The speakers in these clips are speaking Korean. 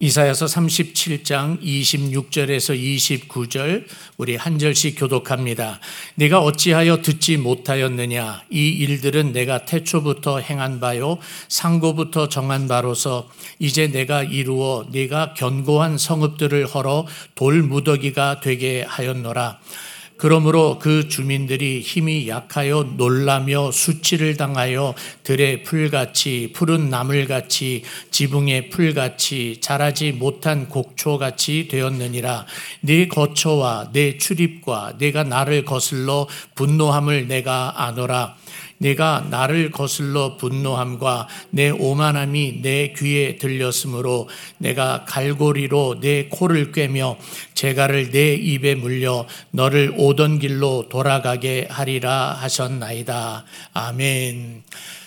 이사야서 37장 26절에서 29절 우리 한 절씩 교독합니다. 네가 어찌하여 듣지 못하였느냐? 이 일들은 내가 태초부터 행한 바요 상고부터 정한 바로서 이제 내가 이루어 네가 견고한 성읍들을 헐어 돌무더기가 되게 하였노라. 그러므로 그 주민들이 힘이 약하여 놀라며 수치를 당하여 들의 풀같이 푸른 나물같이 지붕의 풀같이 자라지 못한 곡초같이 되었느니라. 네 거처와 내 출입과 내가 나를 거슬러 분노함을 내가 아노라. 내가 나를 거슬러 분노함과 내 오만함이 내 귀에 들렸으므로 내가 갈고리로 내 코를 꿰며 재갈을 내 입에 물려 너를 오던 길로 돌아가게 하리라 하셨나이다. 아멘.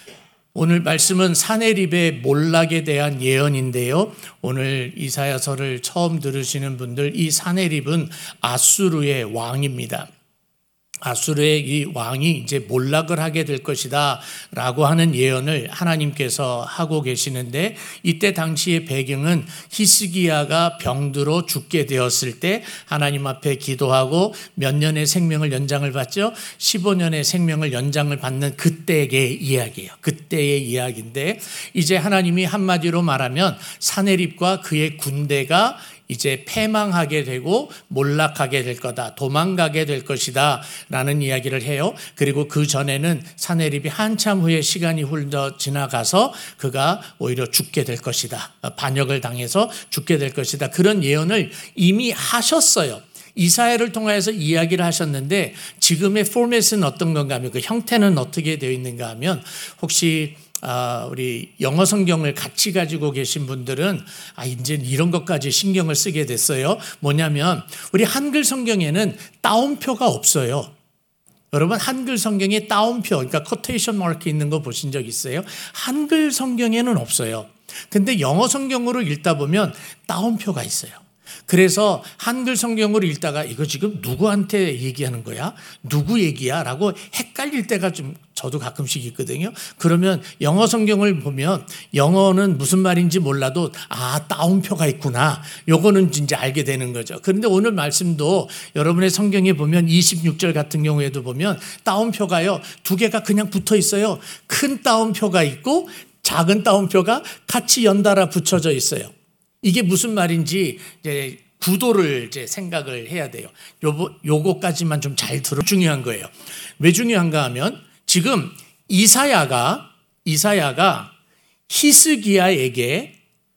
오늘 말씀은 사내립의 몰락에 대한 예언인데요. 오늘 이사야서를 처음 들으시는 분들, 이 사내립은 아수르의 왕입니다. 아수르의 이 왕이 이제 몰락을 하게 될 것이다 라고 하는 예언을 하나님께서 하고 계시는데, 이때 당시의 배경은 히스기야가 병들어 죽게 되었을 때 하나님 앞에 기도하고 몇 년의 생명을 연장을 받죠. 15년의 생명을 연장을 받는 그때의 이야기예요. 그때의 이야기인데, 이제 하나님이 한마디로 말하면 사내립과 그의 군대가 이제 패망하게 되고 몰락하게 될 거다, 도망가게 될 것이다 라는 이야기를 해요. 그리고 그 전에는 사내립이 한참 후에 시간이 흘러 지나가서 그가 오히려 죽게 될 것이다, 반역을 당해서 죽게 될 것이다, 그런 예언을 이미 하셨어요. 이사야를 통해서 이야기를 하셨는데, 지금의 포맷은 어떤 건가 하면, 그 형태는 어떻게 되어 있는가 하면, 혹시 우리 영어 성경을 같이 가지고 계신 분들은 이제 이런 것까지 신경을 쓰게 됐어요. 뭐냐면 우리 한글 성경에는 따옴표가 없어요. 여러분, 한글 성경에 따옴표, 그러니까 코테이션 마크 있는 거 보신 적 있어요? 한글 성경에는 없어요. 근데 영어 성경으로 읽다 보면 따옴표가 있어요. 그래서 한글 성경으로 읽다가 이거 지금 누구한테 얘기하는 거야? 누구 얘기야? 라고 헷갈릴 때가 좀 저도 가끔씩 있거든요. 그러면 영어 성경을 보면 영어는 무슨 말인지 몰라도 따옴표가 있구나, 요거는 이제 알게 되는 거죠. 그런데 오늘 말씀도 여러분의 성경에 보면 26절 같은 경우에도 보면 따옴표가요, 두 개가 그냥 붙어 있어요. 큰 따옴표가 있고 작은 따옴표가 같이 연달아 붙여져 있어요. 이게 무슨 말인지 이제 구도를 이제 생각을 해야 돼요. 요거까지만 좀 잘 들어. 중요한 거예요. 왜 중요한가 하면, 지금 이사야가 히스기야에게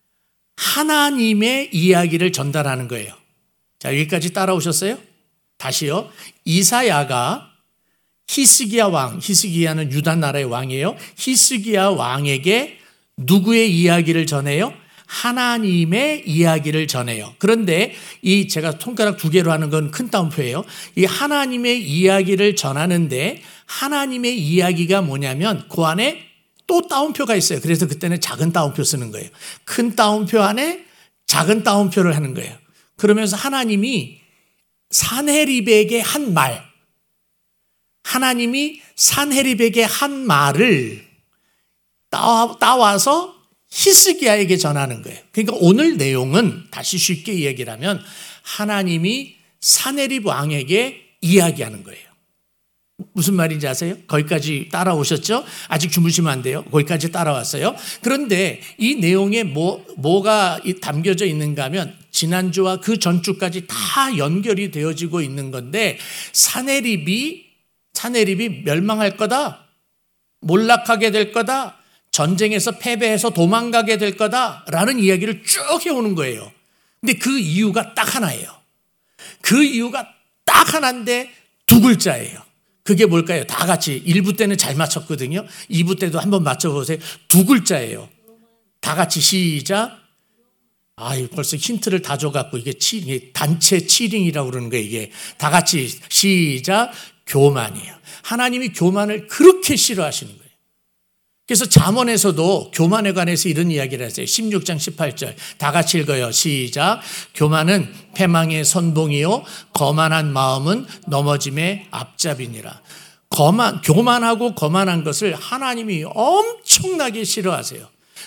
하나님의 이야기를 전달하는 거예요. 자, 여기까지 따라오셨어요? 다시요. 이사야가 히스기야 왕, 히스기야는 유다 나라의 왕이에요. 히스기야 왕에게 누구의 이야기를 전해요? 하나님의 이야기를 전해요. 그런데 이 제가 손가락 두 개로 하는 건 큰 따옴표예요. 이 하나님의 이야기를 전하는데, 하나님의 이야기가 뭐냐면 그 안에 또 따옴표가 있어요. 그래서 그때는 작은 따옴표 쓰는 거예요. 큰 따옴표 안에 작은 따옴표를 하는 거예요. 그러면서 하나님이 산헤립에게 한 말, 하나님이 산헤립에게 한 말을 따와서 히스기야에게 전하는 거예요. 그러니까 오늘 내용은 다시 쉽게 얘기를 하면 하나님이 산헤립 왕에게 이야기하는 거예요. 무슨 말인지 아세요? 거기까지 따라오셨죠? 아직 주무시면 안 돼요. 거기까지 따라왔어요. 그런데 이 내용에 뭐가 담겨져 있는가 하면, 지난주와 그 전주까지 다 연결이 되어지고 있는 건데, 산헤립이 멸망할 거다, 몰락하게 될 거다, 전쟁에서 패배해서 도망가게 될 거다라는 이야기를 쭉 해오는 거예요. 근데 그 이유가 딱 하나예요. 그 이유가 딱 하나인데 두 글자예요. 그게 뭘까요? 다 같이 1부 때는 잘 맞췄거든요. 2부 때도 한번 맞춰보세요. 두 글자예요. 다 같이 시작. 벌써 힌트를 다 줘갖고 이게 단체 치링이라고 그러는 거예요. 이게 다 같이 시작. 교만이에요. 하나님이 교만을 그렇게 싫어하시는 거예요. 그래서 잠언에서도 교만에 관해서 이런 이야기를 했어요. 16장 18절 다 같이 읽어요. 시작. 교만은 패망의 선봉이요 거만한 마음은 넘어짐의 앞잡이니라. 교만하고 거만한 것을 하나님이 엄청나게 싫어하세요.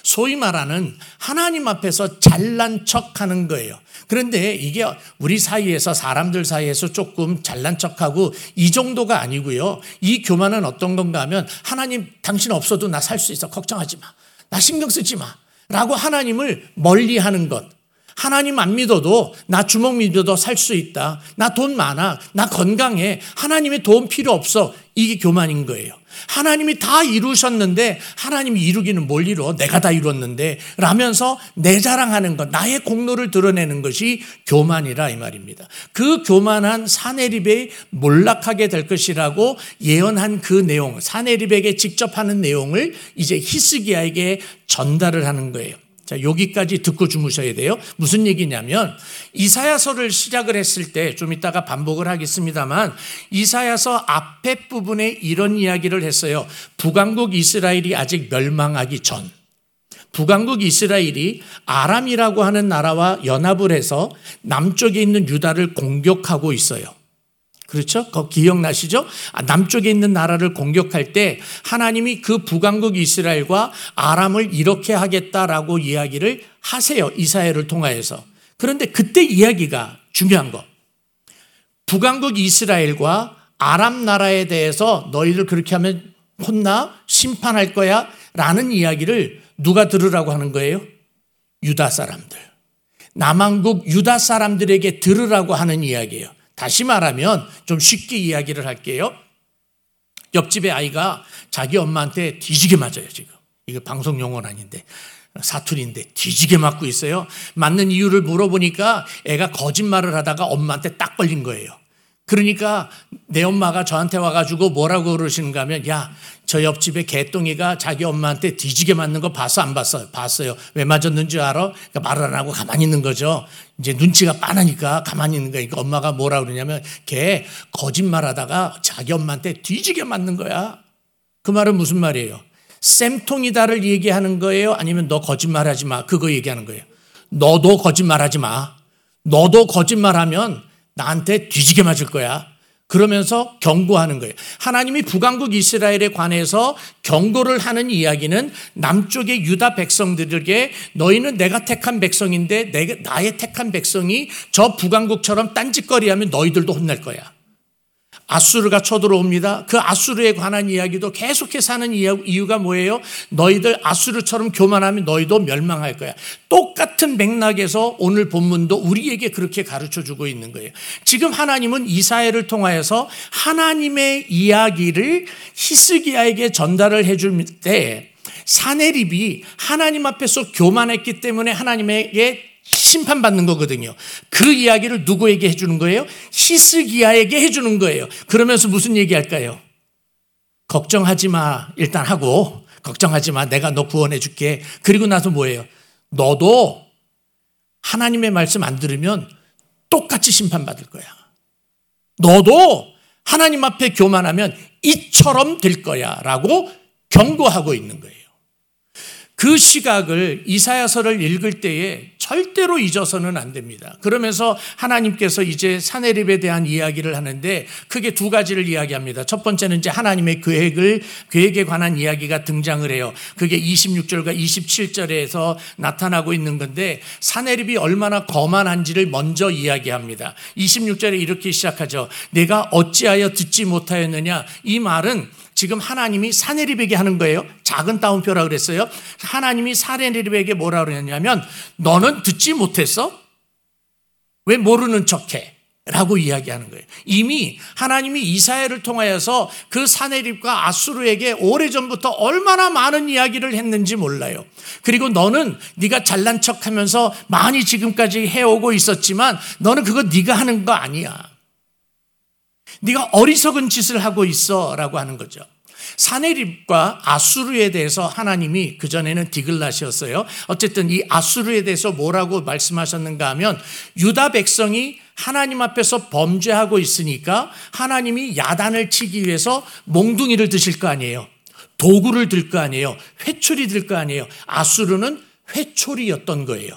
소위 말하는 하나님 앞에서 잘난 척하는 거예요. 그런데 이게 우리 사이에서 사람들 사이에서 조금 잘난 척하고 이 정도가 아니고요. 이 교만은 어떤 건가 하면 하나님 당신 없어도 나 살 수 있어. 걱정하지 마. 나 신경 쓰지 마. 라고 하나님을 멀리하는 것. 하나님 안 믿어도 나 주먹 믿어도 살 수 있다. 나 돈 많아. 나 건강해. 하나님의 도움 필요 없어. 이게 교만인 거예요. 하나님이 다 이루셨는데 하나님이 이루기는 뭘 이루어? 내가 다 이뤘는데 라면서 내 자랑하는 것, 나의 공로를 드러내는 것이 교만이라 이 말입니다. 그 교만한 사네립에 몰락하게 될 것이라고 예언한 그 내용, 사네립에게 직접 하는 내용을 이제 히스기야에게 전달을 하는 거예요. 자, 여기까지 듣고 주무셔야 돼요. 무슨 얘기냐면 이사야서를 시작을 했을 때 좀 이따가 반복을 하겠습니다만 이사야서 앞에 부분에 이런 이야기를 했어요. 북왕국 이스라엘이 아직 멸망하기 전, 북왕국 이스라엘이 아람이라고 하는 나라와 연합을 해서 남쪽에 있는 유다를 공격하고 있어요. 그렇죠? 그거 기억나시죠? 남쪽에 있는 나라를 공격할 때 하나님이 그 북왕국 이스라엘과 아람을 이렇게 하겠다라고 이야기를 하세요. 이사야를 통하여서. 그런데 그때 이야기가 중요한 거. 북왕국 이스라엘과 아람 나라에 대해서 너희들 그렇게 하면 혼나? 심판할 거야? 라는 이야기를 누가 들으라고 하는 거예요? 유다 사람들. 남왕국 유다 사람들에게 들으라고 하는 이야기예요. 다시 말하면 좀 쉽게 이야기를 할게요. 옆집의 아이가 자기 엄마한테 뒤지게 맞아요, 지금. 이거 방송 용어는 아닌데. 사투리인데 뒤지게 맞고 있어요. 맞는 이유를 물어보니까 애가 거짓말을 하다가 엄마한테 딱 걸린 거예요. 그러니까 내 엄마가 저한테 와가지고 뭐라고 그러시는가 하면 야, 저 옆집에 개똥이가 자기 엄마한테 뒤지게 맞는 거 봤어? 안 봤어? 봤어요. 왜 맞았는지 알아? 그러니까 말을 안 하고 가만히 있는 거죠. 이제 눈치가 빠르니까 가만히 있는 거니까 엄마가 뭐라 그러냐면 걔 거짓말하다가 자기 엄마한테 뒤지게 맞는 거야. 그 말은 무슨 말이에요? 쌤통이다를 얘기하는 거예요? 아니면 너 거짓말하지 마 그거 얘기하는 거예요? 너도 거짓말하지 마. 너도 거짓말하면 나한테 뒤지게 맞을 거야. 그러면서 경고하는 거예요. 하나님이 북왕국 이스라엘에 관해서 경고를 하는 이야기는 남쪽의 유다 백성들에게 너희는 내가 택한 백성인데 나의 택한 백성이 저 북왕국처럼 딴짓거리하면 너희들도 혼날 거야. 아수르가 쳐들어옵니다. 그 아수르에 관한 이야기도 계속해서 하는 이유가 뭐예요? 너희들 아수르처럼 교만하면 너희도 멸망할 거야. 똑같은 맥락에서 오늘 본문도 우리에게 그렇게 가르쳐주고 있는 거예요. 지금 하나님은 이사야를 통하여서 하나님의 이야기를 히스기야에게 전달을 해줄 때 사네립이 하나님 앞에서 교만했기 때문에 하나님에게 심판받는 거거든요. 그 이야기를 누구에게 해주는 거예요? 히스기야에게 해주는 거예요. 그러면서 무슨 얘기할까요? 걱정하지 마 일단 하고 걱정하지 마 내가 너 구원해 줄게. 그리고 나서 뭐예요? 너도 하나님의 말씀 안 들으면 똑같이 심판받을 거야. 너도 하나님 앞에 교만하면 이처럼 될 거야 라고 경고하고 있는 거예요. 그 시각을 이사야서를 읽을 때에 절대로 잊어서는 안 됩니다. 그러면서 하나님께서 이제 사네립에 대한 이야기를 하는데 크게 두 가지를 이야기합니다. 첫 번째는 이제 하나님의 계획에 관한 이야기가 등장을 해요. 그게 26절과 27절에서 나타나고 있는 건데 사네립이 얼마나 거만한지를 먼저 이야기합니다. 26절에 이렇게 시작하죠. 내가 어찌하여 듣지 못하였느냐. 이 말은 지금 하나님이 사네립에게 하는 거예요. 작은 따옴표라 그랬어요. 하나님이 사네립에게 뭐라 그러냐면 너는 듣지 못했어? 왜 모르는 척해? 라고 이야기하는 거예요. 이미 하나님이 이사야를 통하여서 그 사네립과 아수르에게 오래전부터 얼마나 많은 이야기를 했는지 몰라요. 그리고 너는 네가 잘난 척하면서 많이 지금까지 해오고 있었지만 너는 그거 네가 하는 거 아니야. 네가 어리석은 짓을 하고 있어 라고 하는 거죠. 사네립과 아수르에 대해서 하나님이 그전에는 디글랏이었어요. 어쨌든 이 아수르에 대해서 뭐라고 말씀하셨는가 하면 유다 백성이 하나님 앞에서 범죄하고 있으니까 하나님이 야단을 치기 위해서 몽둥이를 드실 거 아니에요. 도구를 들 거 아니에요. 회초리 들 거 아니에요. 아수르는 회초리였던 거예요.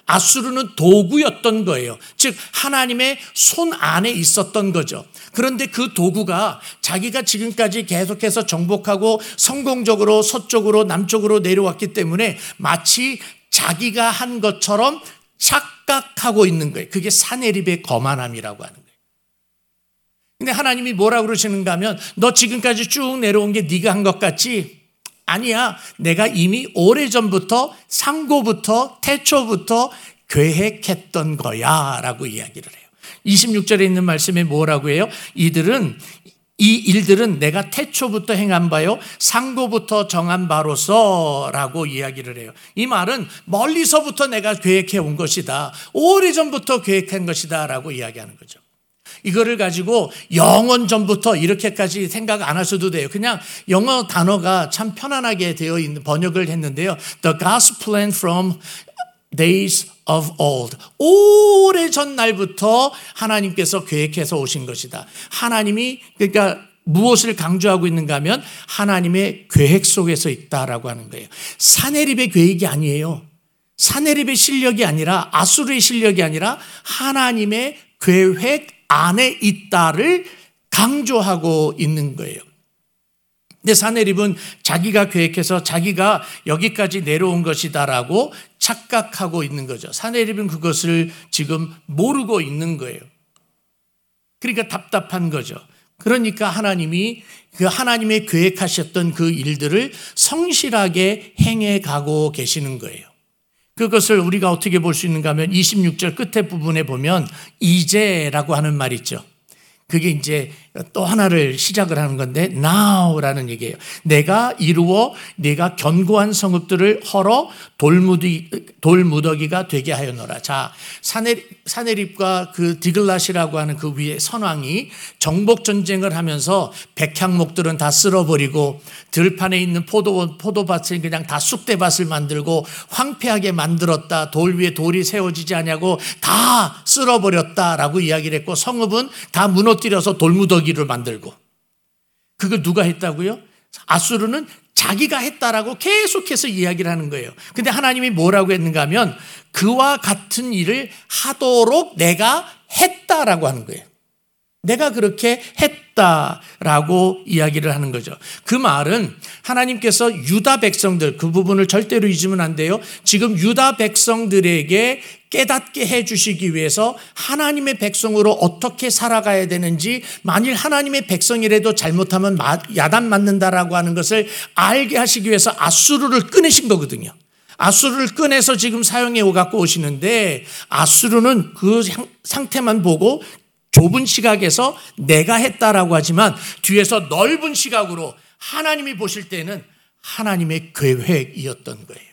아수르는 도구였던 거예요. 즉 하나님의 손 안에 있었던 거죠. 그런데 그 도구가 자기가 지금까지 계속해서 정복하고 성공적으로 서쪽으로 남쪽으로 내려왔기 때문에 마치 자기가 한 것처럼 착각하고 있는 거예요. 그게 사내립의 거만함이라고 하는 거예요. 근데 하나님이 뭐라고 그러시는가 하면 너 지금까지 쭉 내려온 게 네가 한 것 같지? 아니야. 내가 이미 오래전부터 상고부터 태초부터 계획했던 거야 라고 이야기를 해요. 26절에 있는 말씀에 뭐라고 해요? 이 일들은 내가 태초부터 행한 바요 상고부터 정한 바로서 라고 이야기를 해요. 이 말은 멀리서부터 내가 계획해 온 것이다. 오래전부터 계획한 것이다 라고 이야기하는 거죠. 이거를 가지고 영원 전부터 이렇게까지 생각 안 하셔도 돼요. 그냥 영어 단어가 참 편안하게 되어 있는 번역을 했는데요. The God's plan from days of old. 오래전 날부터 하나님께서 계획해서 오신 것이다. 하나님이 그러니까 무엇을 강조하고 있는가 하면 하나님의 계획 속에서 있다라고 하는 거예요. 사내립의 계획이 아니에요. 사내립의 실력이 아니라 아수르의 실력이 아니라 하나님의 계획 안에 있다를 강조하고 있는 거예요. 근데 사내립은 자기가 계획해서 자기가 여기까지 내려온 것이다라고 착각하고 있는 거죠. 사내립은 그것을 지금 모르고 있는 거예요. 그러니까 답답한 거죠. 그러니까 하나님이 그 하나님의 계획하셨던 그 일들을 성실하게 행해 가고 계시는 거예요. 그것을 우리가 어떻게 볼 수 있는가 하면 26절 끝에 부분에 보면 이제라고 하는 말이 있죠. 그게 이제 또 하나를 시작을 하는 건데 now라는 얘기예요. 내가 이루어 네가 견고한 성읍들을 헐어 돌무더기가 되게 하였노라. 자, 사내립과 그 디글랏이라고 하는 그 위에 선왕이 정복 전쟁을 하면서 백향목들은 다 쓸어버리고 들판에 있는 포도밭을 그냥 다 쑥대밭을 만들고 황폐하게 만들었다. 돌 위에 돌이 세워지지 않냐고 다 쓸어버렸다라고 이야기를 했고 성읍은 다 무너뜨려서 돌무더기를 만들고 그걸 누가 했다고요? 아수르는 자기가 했다라고 계속해서 이야기를 하는 거예요. 근데 하나님이 뭐라고 했는가 하면 그와 같은 일을 하도록 내가 했다라고 하는 거예요. 내가 그렇게 했다라고 이야기를 하는 거죠. 그 말은 하나님께서 유다 백성들 그 부분을 절대로 잊으면 안 돼요. 지금 유다 백성들에게 깨닫게 해주시기 위해서 하나님의 백성으로 어떻게 살아가야 되는지 만일 하나님의 백성이라도 잘못하면 야단 맞는다라고 하는 것을 알게 하시기 위해서 아수르를 꺼내신 거거든요. 아수르를 꺼내서 지금 사용해 갖고 오시는데 아수르는 그 상태만 보고 좁은 시각에서 내가 했다라고 하지만 뒤에서 넓은 시각으로 하나님이 보실 때는 하나님의 계획이었던 거예요.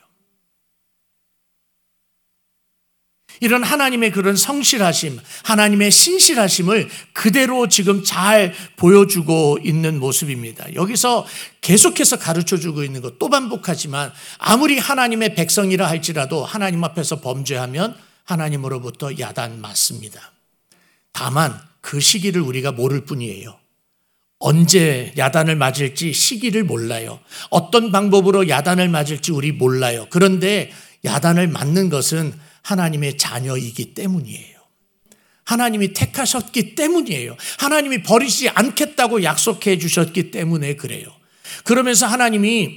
이런 하나님의 그런 성실하심, 하나님의 신실하심을 그대로 지금 잘 보여주고 있는 모습입니다. 여기서 계속해서 가르쳐주고 있는 것 또 반복하지만 아무리 하나님의 백성이라 할지라도 하나님 앞에서 범죄하면 하나님으로부터 야단 맞습니다. 다만 그 시기를 우리가 모를 뿐이에요. 언제 야단을 맞을지 시기를 몰라요. 어떤 방법으로 야단을 맞을지 우리 몰라요. 그런데 야단을 맞는 것은 하나님의 자녀이기 때문이에요. 하나님이 택하셨기 때문이에요. 하나님이 버리지 않겠다고 약속해 주셨기 때문에 그래요. 그러면서 하나님이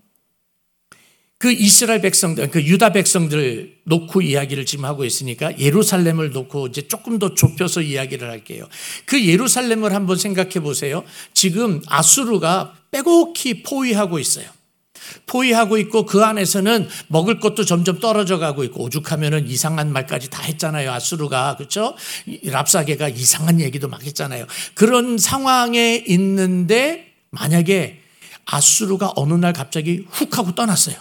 그 이스라엘 백성들, 그 유다 백성들 놓고 이야기를 지금 하고 있으니까 예루살렘을 놓고 이제 조금 더 좁혀서 이야기를 할게요. 그 예루살렘을 한번 생각해 보세요. 지금 아수르가 빼곡히 포위하고 있어요. 포위하고 있고 그 안에서는 먹을 것도 점점 떨어져 가고 있고 오죽하면은 이상한 말까지 다 했잖아요. 아수르가. 그렇죠? 랍사게가 이상한 얘기도 막 했잖아요. 그런 상황에 있는데 만약에 아수르가 어느 날 갑자기 훅 하고 떠났어요.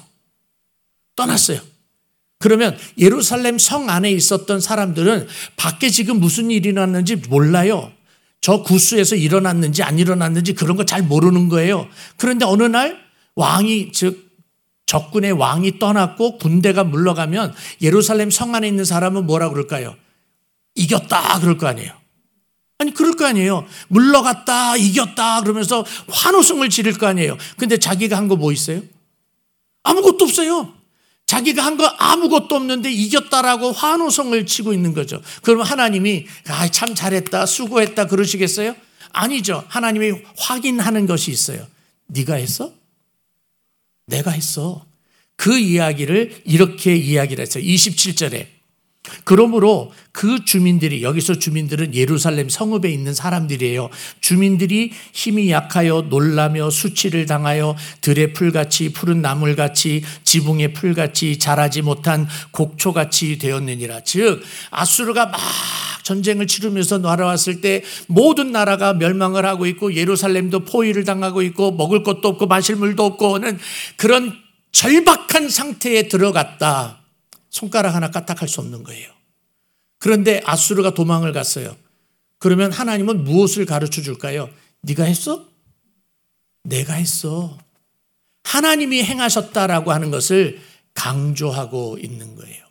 그러면 예루살렘 성 안에 있었던 사람들은 밖에 지금 무슨 일이 일어났는지 몰라요. 저 구스에서 일어났는지 안 일어났는지 그런 거 잘 모르는 거예요. 그런데 어느 날 왕이 즉 적군의 왕이 떠났고 군대가 물러가면 예루살렘 성 안에 있는 사람은 뭐라 그럴까요? 이겼다 그럴 거 아니에요. 아니 그럴 거 아니에요. 물러갔다 이겼다 그러면서 환호성을 지를 거 아니에요. 근데 자기가 한 거 뭐 있어요? 아무것도 없어요. 자기가 한 거 아무것도 없는데 이겼다라고 환호성을 치고 있는 거죠. 그럼 하나님이 참 잘했다, 수고했다 그러시겠어요? 아니죠. 하나님이 확인하는 것이 있어요. 네가 했어? 내가 했어. 그 이야기를 이렇게 이야기를 했어요. 27절에. 그러므로 그 주민들이, 여기서 주민들은 예루살렘 성읍에 있는 사람들이에요. 주민들이 힘이 약하여 놀라며 수치를 당하여 들의 풀같이 푸른 나물같이 지붕의 풀같이 자라지 못한 곡초같이 되었느니라. 즉 아수르가 막 전쟁을 치르면서 날아왔을 때 모든 나라가 멸망을 하고 있고 예루살렘도 포위를 당하고 있고 먹을 것도 없고 마실 물도 없고는 그런 절박한 상태에 들어갔다. 손가락 하나 까딱할 수 없는 거예요. 그런데 아수르가 도망을 갔어요. 그러면 하나님은 무엇을 가르쳐 줄까요? 네가 했어? 내가 했어. 하나님이 행하셨다라고 하는 것을 강조하고 있는 거예요.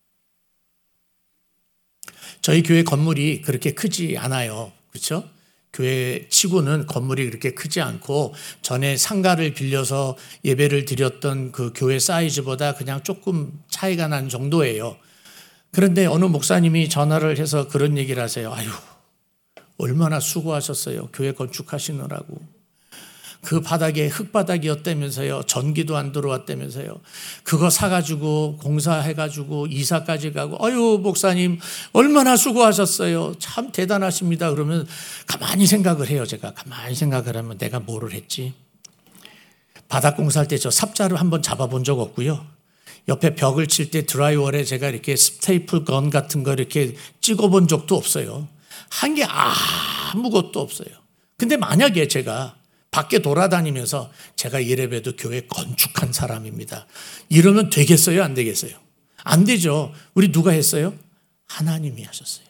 저희 교회 건물이 그렇게 크지 않아요. 그렇죠? 교회 치고는 건물이 그렇게 크지 않고 전에 상가를 빌려서 예배를 드렸던 그 교회 사이즈보다 그냥 조금 차이가 난 정도예요. 그런데 어느 목사님이 전화를 해서 그런 얘기를 하세요. 아유, 얼마나 수고하셨어요. 교회 건축하시느라고. 그 바닥에 흙바닥이었다면서요. 전기도 안 들어왔다면서요. 그거 사가지고 공사해가지고 이사까지 가고 아유 목사님 얼마나 수고하셨어요. 참 대단하십니다. 그러면 가만히 생각을 해요. 제가 가만히 생각을 하면 내가 뭐를 했지. 바닥 공사할 때 저 삽자를 한번 잡아본 적 없고요. 옆에 벽을 칠 때 드라이월에 제가 이렇게 스테이플 건 같은 거 이렇게 찍어본 적도 없어요. 한 게 아무것도 없어요. 근데 만약에 제가 밖에 돌아다니면서 제가 이래봬도 교회 건축한 사람입니다. 이러면 되겠어요? 안 되겠어요? 안 되죠. 우리 누가 했어요? 하나님이 하셨어요.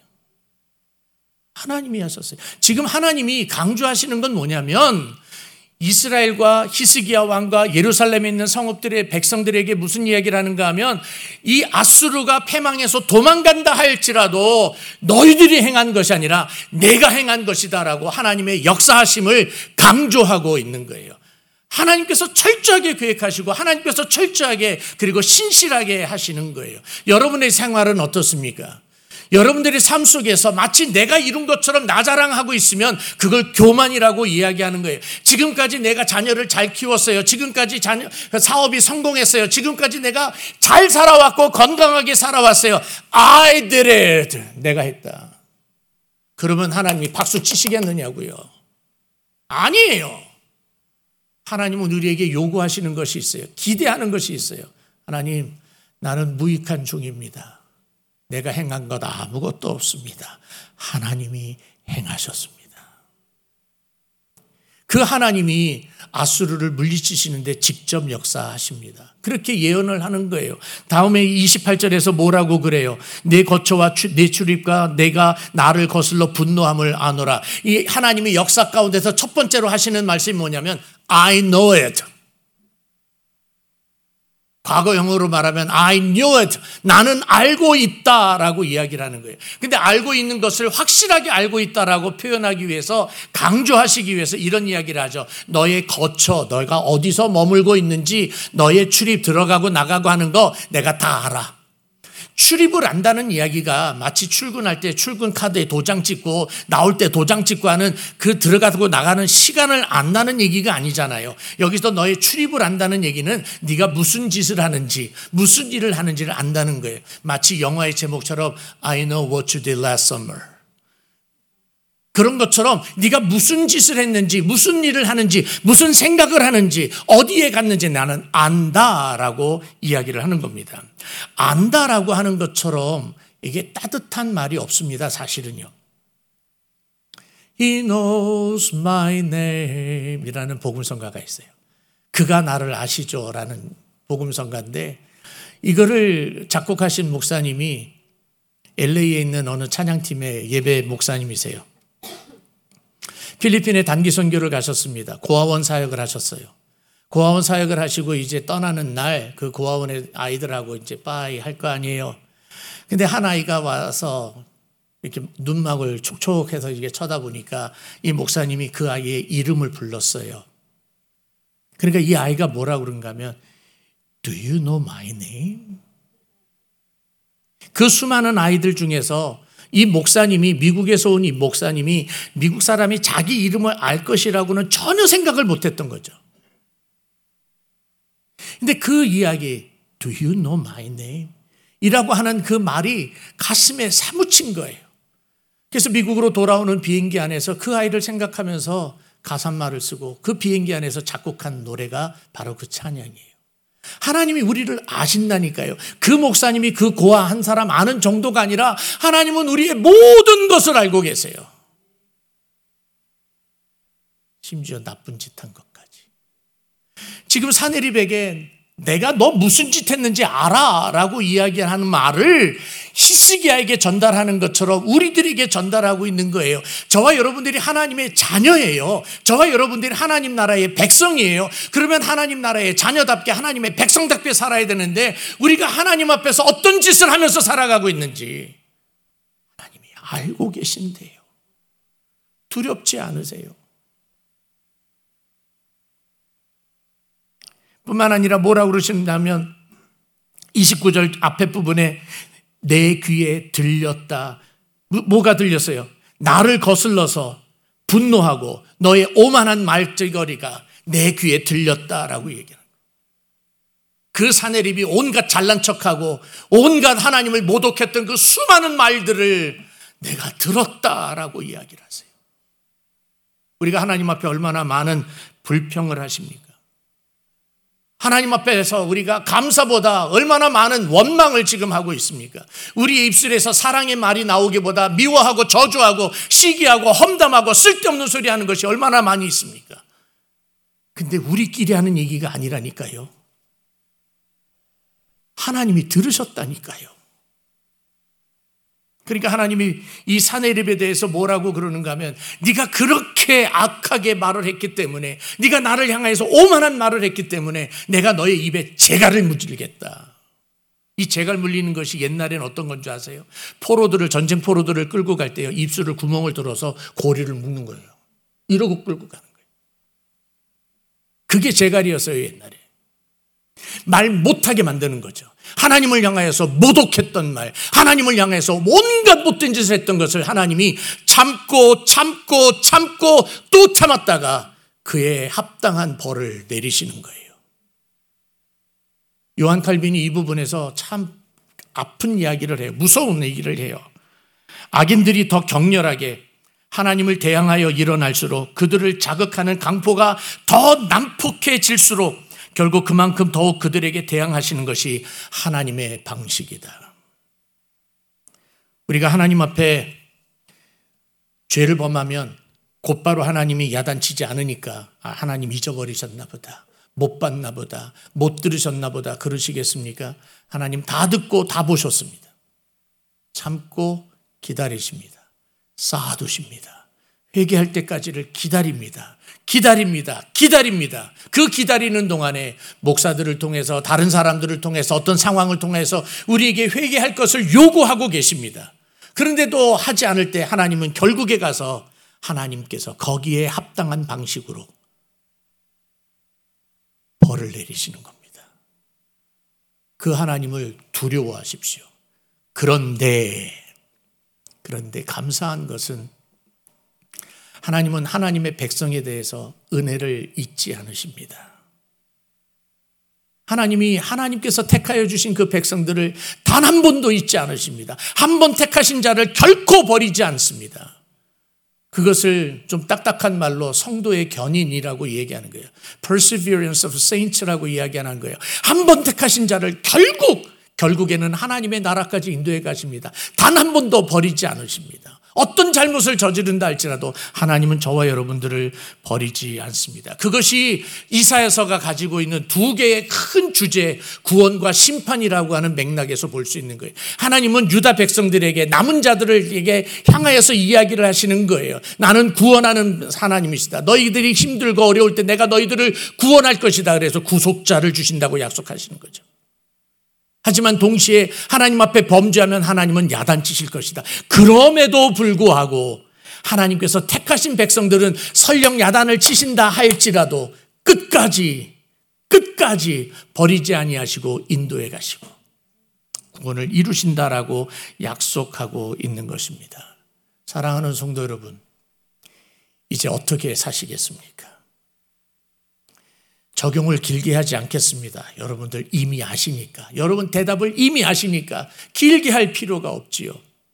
하나님이 하셨어요. 지금 하나님이 강조하시는 건 뭐냐면 이스라엘과 히스기야 왕과 예루살렘에 있는 성읍들의 백성들에게 무슨 이야기를 하는가 하면 이 아수르가 패망해서 도망간다 할지라도 너희들이 행한 것이 아니라 내가 행한 것이다라고 하나님의 역사하심을 강조하고 있는 거예요. 하나님께서 철저하게 계획하시고 하나님께서 철저하게 그리고 신실하게 하시는 거예요. 여러분의 생활은 어떻습니까? 여러분들의 삶 속에서 마치 내가 이룬 것처럼 나 자랑하고 있으면 그걸 교만이라고 이야기하는 거예요. 지금까지 내가 자녀를 잘 키웠어요. 지금까지 사업이 성공했어요. 지금까지 내가 잘 살아왔고 건강하게 살아왔어요. I did it. 내가 했다. 그러면 하나님이 박수 치시겠느냐고요. 아니에요. 하나님은 우리에게 요구하시는 것이 있어요. 기대하는 것이 있어요. 하나님, 나는 무익한 종입니다. 내가 행한 것 아무것도 없습니다. 하나님이 행하셨습니다. 그 하나님이 아수르를 물리치시는데 직접 역사하십니다. 그렇게 예언을 하는 거예요. 다음에 28절에서 뭐라고 그래요? 내 거처와 내 출입과 내가 나를 거슬러 분노함을 아노라. 이 하나님이 역사 가운데서 첫 번째로 하시는 말씀이 뭐냐면 I know it. 과거형으로 말하면 I knew it. 나는 알고 있다라고 이야기를 하는 거예요. 근데 알고 있는 것을 확실하게 알고 있다라고 표현하기 위해서 강조하시기 위해서 이런 이야기를 하죠. 너의 거처, 너가 어디서 머물고 있는지 너의 출입 들어가고 나가고 하는 거 내가 다 알아. 출입을 안다는 이야기가 마치 출근할 때 출근 카드에 도장 찍고 나올 때 도장 찍고 하는 그 들어가고 나가는 시간을 안다는 얘기가 아니잖아요. 여기서 너의 출입을 안다는 얘기는 네가 무슨 짓을 하는지 무슨 일을 하는지를 안다는 거예요. 마치 영화의 제목처럼 I know what you did last summer. 그런 것처럼 네가 무슨 짓을 했는지 무슨 일을 하는지 무슨 생각을 하는지 어디에 갔는지 나는 안다라고 이야기를 하는 겁니다. 안다라고 하는 것처럼 이게 따뜻한 말이 없습니다. 사실은요. He knows my name 이라는 복음성가가 있어요. 그가 나를 아시죠 라는 복음성가인데 이거를 작곡하신 목사님이 LA에 있는 어느 찬양팀의 예배 목사님이세요. 필리핀에 단기 선교를 가셨습니다. 고아원 사역을 하셨어요. 고아원 사역을 하시고 이제 떠나는 날 그 고아원의 아이들하고 이제 빠이 할 거 아니에요. 근데 한 아이가 와서 이렇게 눈막을 촉촉해서 이게 쳐다보니까 이 목사님이 그 아이의 이름을 불렀어요. 그러니까 이 아이가 뭐라고 그런가 하면 Do you know my name? 그 수많은 아이들 중에서 이 목사님이, 미국에서 온 이 목사님이 미국 사람이 자기 이름을 알 것이라고는 전혀 생각을 못했던 거죠. 근데 그 이야기, Do you know my name? 이라고 하는 그 말이 가슴에 사무친 거예요. 그래서 미국으로 돌아오는 비행기 안에서 그 아이를 생각하면서 가사말을 쓰고 그 비행기 안에서 작곡한 노래가 바로 그 찬양이에요. 하나님이 우리를 아신다니까요. 그 목사님이 그 고아 한 사람 아는 정도가 아니라 하나님은 우리의 모든 것을 알고 계세요. 심지어 나쁜 짓 한 것까지. 지금 사내립에게 내가 너 무슨 짓 했는지 알아 라고 이야기하는 말을 히스기야에게 전달하는 것처럼 우리들에게 전달하고 있는 거예요. 저와 여러분들이 하나님의 자녀예요. 저와 여러분들이 하나님 나라의 백성이에요. 그러면 하나님 나라의 자녀답게 하나님의 백성답게 살아야 되는데 우리가 하나님 앞에서 어떤 짓을 하면서 살아가고 있는지 하나님이 알고 계신데요. 두렵지 않으세요? 뿐만 아니라 뭐라고 그러시냐면 29절 앞에 부분에 내 귀에 들렸다. 뭐가 들렸어요? 나를 거슬러서 분노하고 너의 오만한 말짓거리가 내 귀에 들렸다라고 얘기합니다. 그 사내립이 온갖 잘난 척하고 온갖 하나님을 모독했던 그 수많은 말들을 내가 들었다라고 이야기를 하세요. 우리가 하나님 앞에 얼마나 많은 불평을 하십니까? 하나님 앞에서 우리가 감사보다 얼마나 많은 원망을 지금 하고 있습니까? 우리의 입술에서 사랑의 말이 나오기보다 미워하고 저주하고 시기하고 험담하고 쓸데없는 소리 하는 것이 얼마나 많이 있습니까? 근데 우리끼리 하는 얘기가 아니라니까요. 하나님이 들으셨다니까요. 그러니까 하나님이 이 사내립에 대해서 뭐라고 그러는가 하면 네가 그렇게 악하게 말을 했기 때문에 네가 나를 향해서 오만한 말을 했기 때문에 내가 너의 입에 재갈을 물리겠다. 이 재갈 물리는 것이 옛날엔 어떤 건 줄 아세요? 전쟁 포로들을 끌고 갈 때요. 입술을 구멍을 뚫어서 고리를 묶는 거예요. 이러고 끌고 가는 거예요. 그게 재갈이었어요, 옛날에. 말 못하게 만드는 거죠. 하나님을 향하여서 모독했던 말, 하나님을 향해서 온갖 못된 짓을 했던 것을 하나님이 참고 또 참았다가 그에 합당한 벌을 내리시는 거예요. 요한 칼빈이 이 부분에서 참 아픈 이야기를 해요. 무서운 얘기를 해요. 악인들이 더 격렬하게 하나님을 대항하여 일어날수록 그들을 자극하는 강포가 더 난폭해질수록 결국 그만큼 더욱 그들에게 대항하시는 것이 하나님의 방식이다. 우리가 하나님 앞에 죄를 범하면 곧바로 하나님이 야단치지 않으니까 하나님 잊어버리셨나 보다, 못 봤나 보다, 못 들으셨나 보다 그러시겠습니까? 하나님 다 듣고 다 보셨습니다. 참고 기다리십니다. 쌓아두십니다. 회개할 때까지를 기다립니다. 그 기다리는 동안에 목사들을 통해서 다른 사람들을 통해서 어떤 상황을 통해서 우리에게 회개할 것을 요구하고 계십니다. 그런데도 하지 않을 때 하나님은 결국에 가서 하나님께서 거기에 합당한 방식으로 벌을 내리시는 겁니다. 그 하나님을 두려워하십시오. 그런데 감사한 것은 하나님은 하나님의 백성에 대해서 은혜를 잊지 않으십니다. 하나님께서 택하여 주신 그 백성들을 단 한 번도 잊지 않으십니다. 한 번 택하신 자를 결코 버리지 않습니다. 그것을 좀 딱딱한 말로 성도의 견인이라고 얘기하는 거예요. Perseverance of Saints라고 이야기하는 거예요. 한 번 택하신 자를 결국에는 하나님의 나라까지 인도해 가십니다. 단 한 번도 버리지 않으십니다. 어떤 잘못을 저지른다 할지라도 하나님은 저와 여러분들을 버리지 않습니다. 그것이 이사야서가 가지고 있는 두 개의 큰 주제, 구원과 심판이라고 하는 맥락에서 볼 수 있는 거예요. 하나님은 유다 백성들에게, 남은 자들에게 향하여서 이야기를 하시는 거예요. 나는 구원하는 하나님이시다. 너희들이 힘들고 어려울 때 내가 너희들을 구원할 것이다. 그래서 구속자를 주신다고 약속하시는 거죠. 하지만 동시에 하나님 앞에 범죄하면 하나님은 야단치실 것이다. 그럼에도 불구하고 하나님께서 택하신 백성들은 설령 야단을 치신다 할지라도 끝까지 끝까지 버리지 아니하시고 인도해 가시고 구원을 이루신다라고 약속하고 있는 것입니다. 사랑하는 성도 여러분, 이제 어떻게 사시겠습니까? 적용을 길게 하지 않겠습니다. 여러분들 이미 아시니까. 여러분 대답을 이미 아시니까 길게 할 필요가 없지요.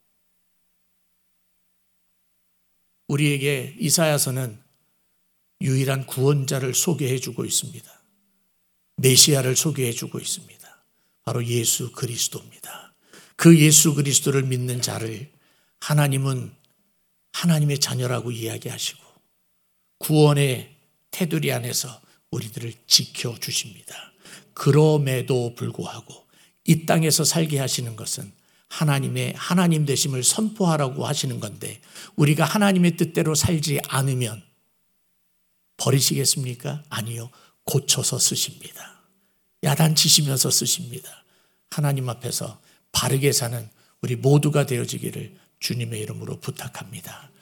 우리에게 이사야서는 유일한 구원자를 소개해 주고 있습니다. 메시아를 소개해 주고 있습니다. 바로 예수 그리스도입니다. 그 예수 그리스도를 믿는 자를 하나님은 하나님의 자녀라고 이야기하시고 구원의 테두리 안에서 우리들을 지켜주십니다. 그럼에도 불구하고 이 땅에서 살게 하시는 것은 하나님의 하나님 되심을 선포하라고 하시는 건데 우리가 하나님의 뜻대로 살지 않으면 버리시겠습니까? 아니요. 고쳐서 쓰십니다. 야단치시면서 쓰십니다. 하나님 앞에서 바르게 사는 우리 모두가 되어지기를 주님의 이름으로 부탁합니다.